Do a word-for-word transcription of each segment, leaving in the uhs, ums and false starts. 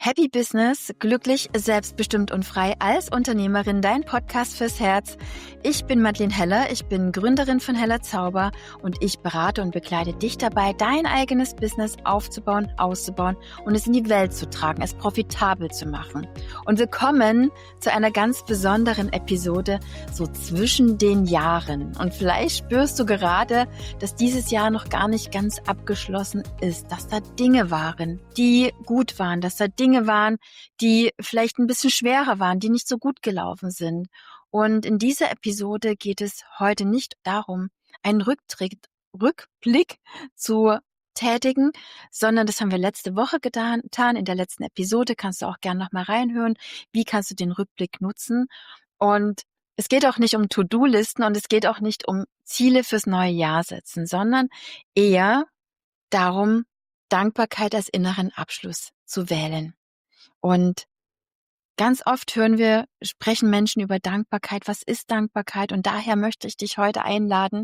Happy Business, glücklich, selbstbestimmt und frei als Unternehmerin, dein Podcast fürs Herz. Ich bin Madeleine Heller, ich bin Gründerin von Heller Zauber und ich berate und begleite dich dabei, dein eigenes Business aufzubauen, auszubauen und es in die Welt zu tragen, es profitabel zu machen. Und willkommen zu einer ganz besonderen Episode, so zwischen den Jahren. Und vielleicht spürst du gerade, dass dieses Jahr noch gar nicht ganz abgeschlossen ist, dass da Dinge waren, die gut waren, dass da Dinge waren, die vielleicht ein bisschen schwerer waren, die nicht so gut gelaufen sind. Und in dieser Episode geht es heute nicht darum, einen Rücktritt, Rückblick zu tätigen, sondern das haben wir letzte Woche getan. In der letzten Episode kannst du auch gerne noch mal reinhören. Wie kannst du den Rückblick nutzen? Und es geht auch nicht um To-Do-Listen und es geht auch nicht um Ziele fürs neue Jahr setzen, sondern eher darum, Dankbarkeit als inneren Abschluss zu wählen. Und ganz oft hören wir, sprechen Menschen über Dankbarkeit. Was ist Dankbarkeit? Und daher möchte ich dich heute einladen,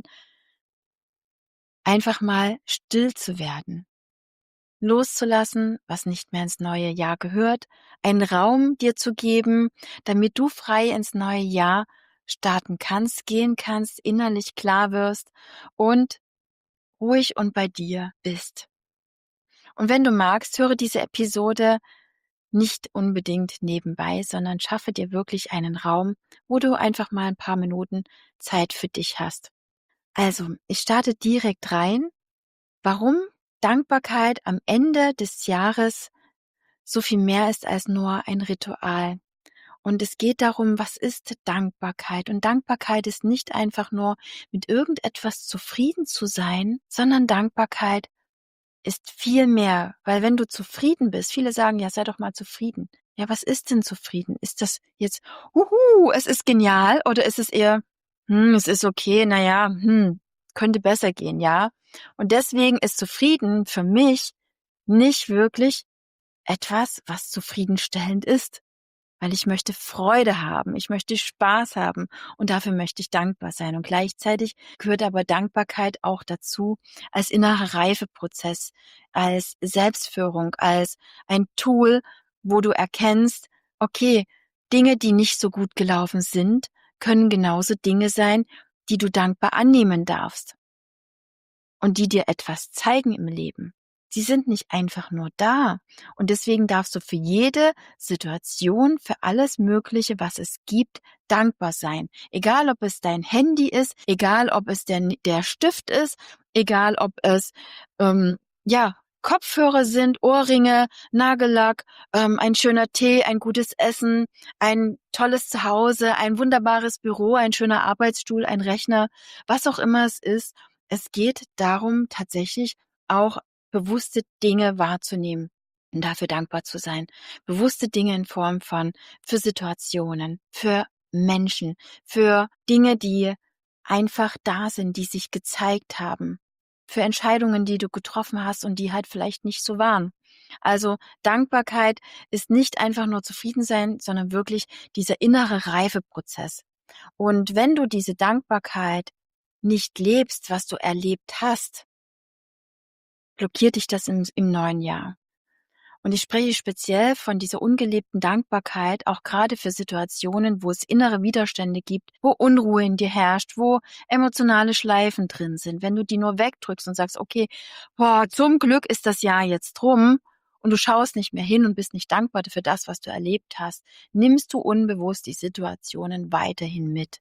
einfach mal still zu werden, loszulassen, was nicht mehr ins neue Jahr gehört, einen Raum dir zu geben, damit du frei ins neue Jahr starten kannst, gehen kannst, innerlich klar wirst und ruhig und bei dir bist. Und wenn du magst, höre diese Episode nicht unbedingt nebenbei, sondern schaffe dir wirklich einen Raum, wo du einfach mal ein paar Minuten Zeit für dich hast. Also, ich starte direkt rein. Warum Dankbarkeit am Ende des Jahres so viel mehr ist als nur ein Ritual. Und es geht darum, was ist Dankbarkeit? Und Dankbarkeit ist nicht einfach nur mit irgendetwas zufrieden zu sein, sondern Dankbarkeit ist viel mehr, weil wenn du zufrieden bist, viele sagen, ja, sei doch mal zufrieden. Ja, was ist denn zufrieden? Ist das jetzt, huhu, es ist genial oder ist es eher, hm, es ist okay, naja, hm, könnte besser gehen, ja? Und deswegen ist zufrieden für mich nicht wirklich etwas, was zufriedenstellend ist. Weil ich möchte Freude haben, ich möchte Spaß haben und dafür möchte ich dankbar sein. Und gleichzeitig gehört aber Dankbarkeit auch dazu als innerer Reifeprozess, als Selbstführung, als ein Tool, wo du erkennst, okay, Dinge, die nicht so gut gelaufen sind, können genauso Dinge sein, die du dankbar annehmen darfst und die dir etwas zeigen im Leben. Sie sind nicht einfach nur da. Und deswegen darfst du für jede Situation, für alles Mögliche, was es gibt, dankbar sein. Egal, ob es dein Handy ist, egal, ob es der, der Stift ist, egal, ob es, ähm, ja, Kopfhörer sind, Ohrringe, Nagellack, ähm, ein schöner Tee, ein gutes Essen, ein tolles Zuhause, ein wunderbares Büro, ein schöner Arbeitsstuhl, ein Rechner, was auch immer es ist. Es geht darum, tatsächlich auch bewusste Dinge wahrzunehmen und dafür dankbar zu sein. Bewusste Dinge in Form von für Situationen, für Menschen, für Dinge, die einfach da sind, die sich gezeigt haben, für Entscheidungen, die du getroffen hast und die halt vielleicht nicht so waren. Also Dankbarkeit ist nicht einfach nur zufrieden sein, sondern wirklich dieser innere Reifeprozess. Und wenn du diese Dankbarkeit nicht lebst, was du erlebt hast, blockiert dich das im, im neuen Jahr. Und ich spreche speziell von dieser ungelebten Dankbarkeit, auch gerade für Situationen, wo es innere Widerstände gibt, wo Unruhe in dir herrscht, wo emotionale Schleifen drin sind. Wenn du die nur wegdrückst und sagst, okay, boah, zum Glück ist das Jahr jetzt rum und du schaust nicht mehr hin und bist nicht dankbar für das, was du erlebt hast, nimmst du unbewusst die Situationen weiterhin mit.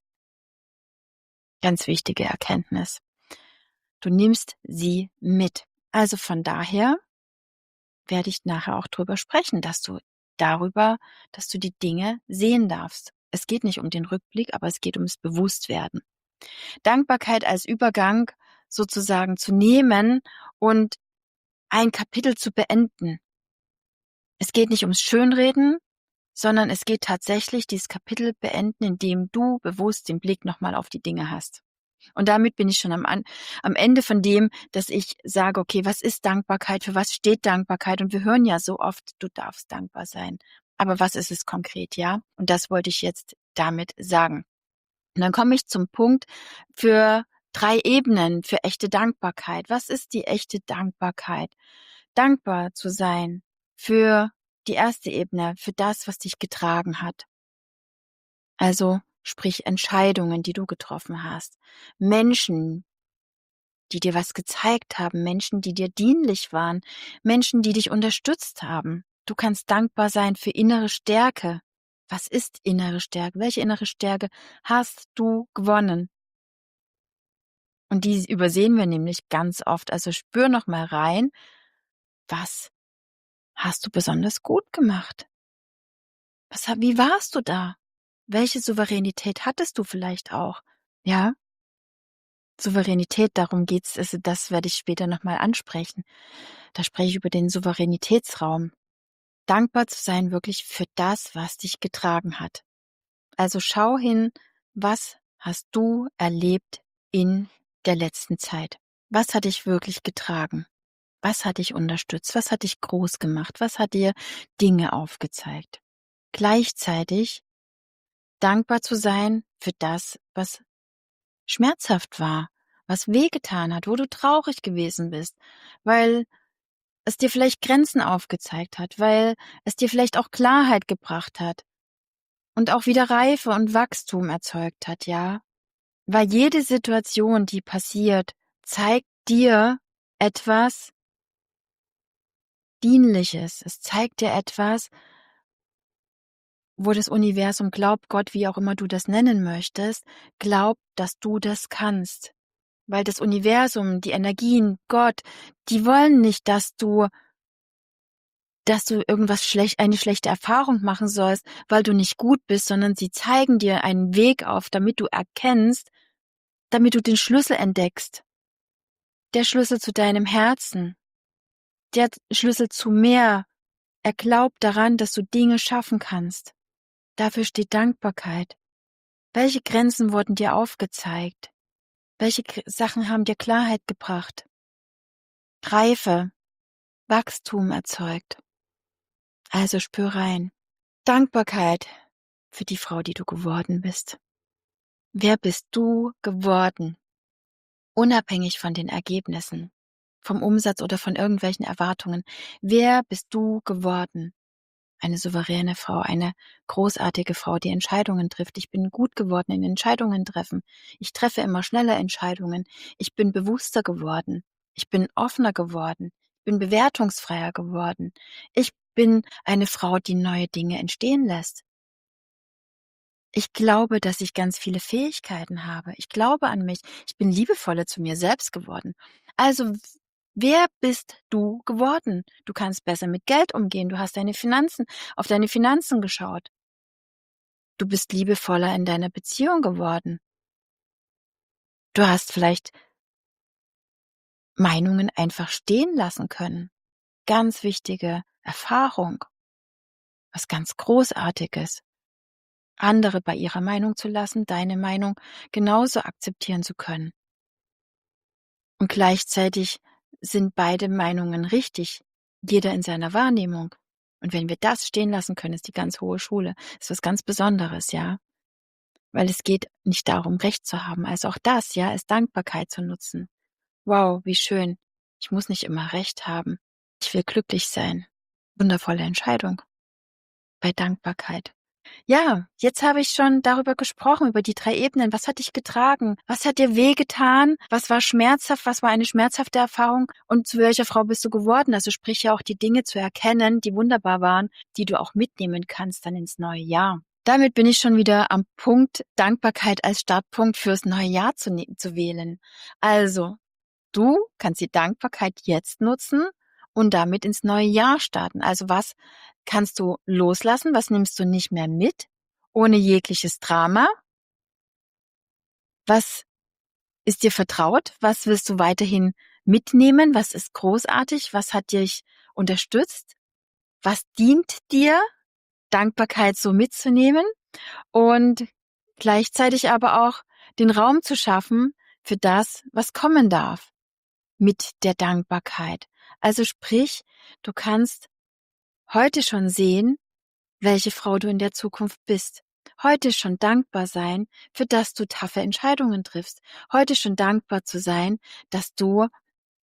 Ganz wichtige Erkenntnis. Du nimmst sie mit. Also von daher werde ich nachher auch drüber sprechen, dass du darüber, dass du die Dinge sehen darfst. Es geht nicht um den Rückblick, aber es geht ums Bewusstwerden. Dankbarkeit als Übergang sozusagen zu nehmen und ein Kapitel zu beenden. Es geht nicht ums Schönreden, sondern es geht tatsächlich dieses Kapitel beenden, indem du bewusst den Blick nochmal auf die Dinge hast. Und damit bin ich schon am, am Ende von dem, dass ich sage, okay, was ist Dankbarkeit? Für was steht Dankbarkeit? Und wir hören ja so oft, du darfst dankbar sein. Aber was ist es konkret, ja? Und das wollte ich jetzt damit sagen. Und dann komme ich zum Punkt für drei Ebenen für echte Dankbarkeit. Was ist die echte Dankbarkeit? Dankbar zu sein für die erste Ebene, für das, was dich getragen hat. Also sprich Entscheidungen, die du getroffen hast. Menschen, die dir was gezeigt haben, Menschen, die dir dienlich waren, Menschen, die dich unterstützt haben. Du kannst dankbar sein für innere Stärke. Was ist innere Stärke? Welche innere Stärke hast du gewonnen? Und die übersehen wir nämlich ganz oft. Also spür noch mal rein, was hast du besonders gut gemacht? Was, wie warst du da? Welche Souveränität hattest du vielleicht auch? Ja, Souveränität, darum geht's. Also das werde ich später nochmal ansprechen. Da spreche ich über den Souveränitätsraum. Dankbar zu sein wirklich für das, was dich getragen hat. Also schau hin, was hast du erlebt in der letzten Zeit? Was hat dich wirklich getragen? Was hat dich unterstützt? Was hat dich groß gemacht? Was hat dir Dinge aufgezeigt? Gleichzeitig dankbar zu sein für das, was schmerzhaft war, was wehgetan hat, wo du traurig gewesen bist, weil es dir vielleicht Grenzen aufgezeigt hat, weil es dir vielleicht auch Klarheit gebracht hat und auch wieder Reife und Wachstum erzeugt hat, ja? Weil jede Situation, die passiert, zeigt dir etwas Dienliches. Es zeigt dir etwas, wo das Universum glaubt, Gott, wie auch immer du das nennen möchtest, glaubt, dass du das kannst. Weil das Universum, die Energien, Gott, die wollen nicht, dass du, dass du irgendwas schlecht, eine schlechte Erfahrung machen sollst, weil du nicht gut bist, sondern sie zeigen dir einen Weg auf, damit du erkennst, damit du den Schlüssel entdeckst. Der Schlüssel zu deinem Herzen. Der Schlüssel zu mehr. Er glaubt daran, dass du Dinge schaffen kannst. Dafür steht Dankbarkeit. Welche Grenzen wurden dir aufgezeigt? Welche Sachen haben dir Klarheit gebracht? Reife, Wachstum erzeugt. Also spür rein. Dankbarkeit für die Frau, die du geworden bist. Wer bist du geworden? Unabhängig von den Ergebnissen, vom Umsatz oder von irgendwelchen Erwartungen. Wer bist du geworden? Eine souveräne Frau, eine großartige Frau, die Entscheidungen trifft. Ich bin gut geworden in Entscheidungen treffen. Ich treffe immer schneller Entscheidungen. Ich bin bewusster geworden. Ich bin offener geworden. Ich bin bewertungsfreier geworden. Ich bin eine Frau, die neue Dinge entstehen lässt. Ich glaube, dass ich ganz viele Fähigkeiten habe. Ich glaube an mich. Ich bin liebevoller zu mir selbst geworden. Also, wer bist du geworden? Du kannst besser mit Geld umgehen. Du hast deine Finanzen, auf deine Finanzen geschaut. Du bist liebevoller in deiner Beziehung geworden. Du hast vielleicht Meinungen einfach stehen lassen können. Ganz wichtige Erfahrung. Was ganz Großartiges. Andere bei ihrer Meinung zu lassen, deine Meinung genauso akzeptieren zu können. Und gleichzeitig sind beide Meinungen richtig, jeder in seiner Wahrnehmung. Und wenn wir das stehen lassen können, ist die ganz hohe Schule. Das ist was ganz Besonderes, ja. Weil es geht nicht darum, Recht zu haben. Also auch das, ja, ist Dankbarkeit zu nutzen. Wow, wie schön. Ich muss nicht immer Recht haben. Ich will glücklich sein. Wundervolle Entscheidung. Bei Dankbarkeit. Ja, jetzt habe ich schon darüber gesprochen, über die drei Ebenen. Was hat dich getragen? Was hat dir wehgetan? Was war schmerzhaft? Was war eine schmerzhafte Erfahrung? Und zu welcher Frau bist du geworden? Also sprich ja auch die Dinge zu erkennen, die wunderbar waren, die du auch mitnehmen kannst dann ins neue Jahr. Damit bin ich schon wieder am Punkt, Dankbarkeit als Startpunkt fürs neue Jahr zu, ne- zu wählen. Also, du kannst die Dankbarkeit jetzt nutzen und damit ins neue Jahr starten. Also was kannst du loslassen? Was nimmst du nicht mehr mit? Ohne jegliches Drama? Was ist dir vertraut? Was willst du weiterhin mitnehmen? Was ist großartig? Was hat dich unterstützt? Was dient dir? Dankbarkeit so mitzunehmen und gleichzeitig aber auch den Raum zu schaffen für das, was kommen darf mit der Dankbarkeit. Also sprich, du kannst heute schon sehen, welche Frau du in der Zukunft bist. Heute schon dankbar sein, für das du taffe Entscheidungen triffst. Heute schon dankbar zu sein, dass du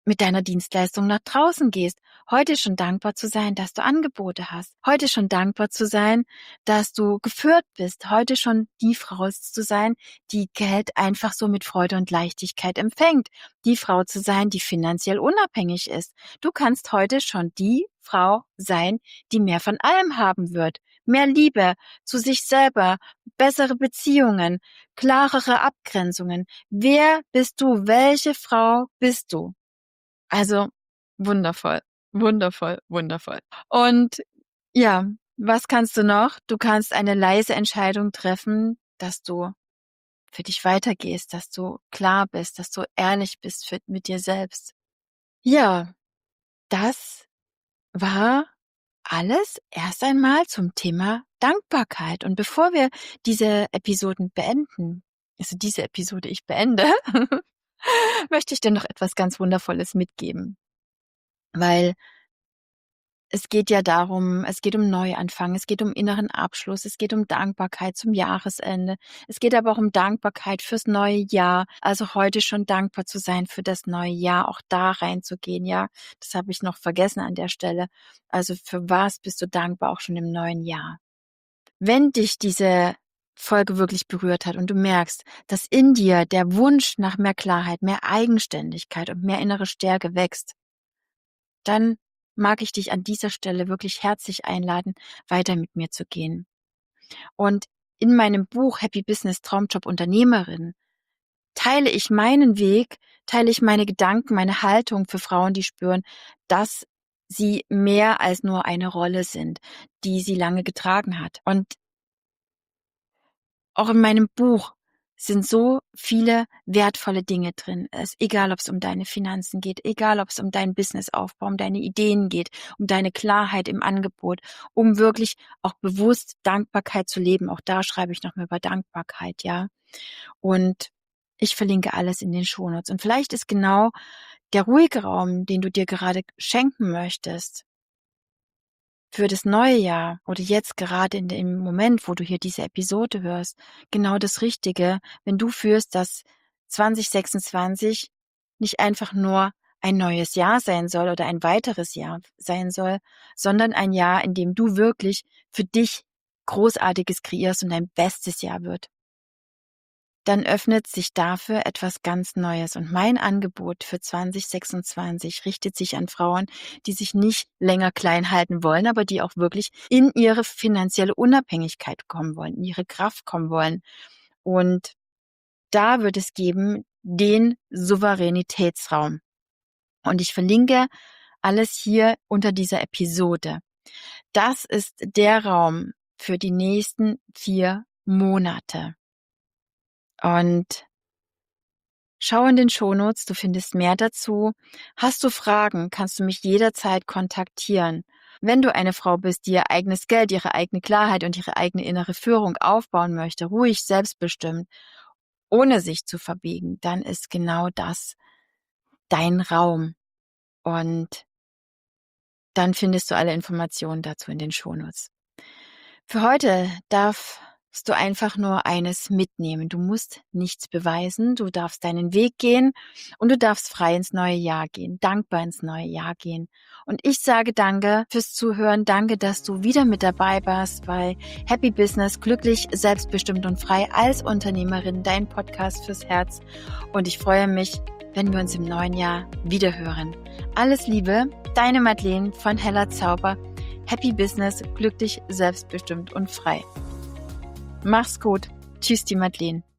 mit deiner Dienstleistung nach draußen gehst. Heute schon dankbar zu sein, dass du Angebote hast. Heute schon dankbar zu sein, dass du geführt bist. Heute schon die Frau zu sein, die Geld einfach so mit Freude und Leichtigkeit empfängt. Die Frau zu sein, die finanziell unabhängig ist. Du kannst heute schon die Frau sein, die mehr von allem haben wird. Mehr Liebe zu sich selber, bessere Beziehungen, klarere Abgrenzungen. Wer bist du? Welche Frau bist du? Also wundervoll, wundervoll, wundervoll. Und ja, was kannst du noch? Du kannst eine leise Entscheidung treffen, dass du für dich weitergehst, dass du klar bist, dass du ehrlich bist für, mit dir selbst. Ja, das war alles erst einmal zum Thema Dankbarkeit. Und bevor wir diese Episoden beenden, also diese Episode ich beende, möchte ich dir noch etwas ganz Wundervolles mitgeben. Weil es geht ja darum, es geht um Neuanfang, es geht um inneren Abschluss, es geht um Dankbarkeit zum Jahresende. Es geht aber auch um Dankbarkeit fürs neue Jahr. Also heute schon dankbar zu sein für das neue Jahr, auch da reinzugehen, ja. Das habe ich noch vergessen an der Stelle. Also für was bist du dankbar auch schon im neuen Jahr? Wenn dich diese Folge wirklich berührt hat und du merkst, dass in dir der Wunsch nach mehr Klarheit, mehr Eigenständigkeit und mehr innere Stärke wächst, dann mag ich dich an dieser Stelle wirklich herzlich einladen, weiter mit mir zu gehen. Und in meinem Buch Happy Business Traumjob Unternehmerin teile ich meinen Weg, teile ich meine Gedanken, meine Haltung für Frauen, die spüren, dass sie mehr als nur eine Rolle sind, die sie lange getragen hat. Und auch in meinem Buch sind so viele wertvolle Dinge drin. Es, egal, ob es um deine Finanzen geht, egal, ob es um deinen Businessaufbau, um deine Ideen geht, um deine Klarheit im Angebot, um wirklich auch bewusst Dankbarkeit zu leben. Auch da schreibe ich nochmal über Dankbarkeit, ja. Und ich verlinke alles in den Shownotes. Und vielleicht ist genau der ruhige Raum, den du dir gerade schenken möchtest, für das neue Jahr oder jetzt gerade in dem Moment, wo du hier diese Episode hörst, genau das Richtige, wenn du fühlst, dass zwanzig sechsundzwanzig nicht einfach nur ein neues Jahr sein soll oder ein weiteres Jahr sein soll, sondern ein Jahr, in dem du wirklich für dich Großartiges kreierst und dein bestes Jahr wird. Dann öffnet sich dafür etwas ganz Neues. Und mein Angebot für zwanzig sechsundzwanzig richtet sich an Frauen, die sich nicht länger klein halten wollen, aber die auch wirklich in ihre finanzielle Unabhängigkeit kommen wollen, in ihre Kraft kommen wollen. Und da wird es geben den Souveränitätsraum. Und ich verlinke alles hier unter dieser Episode. Das ist der Raum für die nächsten vier Monate. Und schau in den Shownotes, du findest mehr dazu. Hast du Fragen, kannst du mich jederzeit kontaktieren. Wenn du eine Frau bist, die ihr eigenes Geld, ihre eigene Klarheit und ihre eigene innere Führung aufbauen möchte, ruhig, selbstbestimmt, ohne sich zu verbiegen, dann ist genau das dein Raum. Und dann findest du alle Informationen dazu in den Shownotes. Für heute darfst du einfach nur eines mitnehmen. Du musst nichts beweisen, du darfst deinen Weg gehen und du darfst frei ins neue Jahr gehen, dankbar ins neue Jahr gehen. Und ich sage danke fürs Zuhören, danke, dass du wieder mit dabei warst bei Happy Business, glücklich, selbstbestimmt und frei als Unternehmerin, dein Podcast fürs Herz. Und ich freue mich, wenn wir uns im neuen Jahr wiederhören. Alles Liebe, deine Madeleine von Heller Zauber. Happy Business, glücklich, selbstbestimmt und frei. Mach's gut. Tschüss, die Madeleine.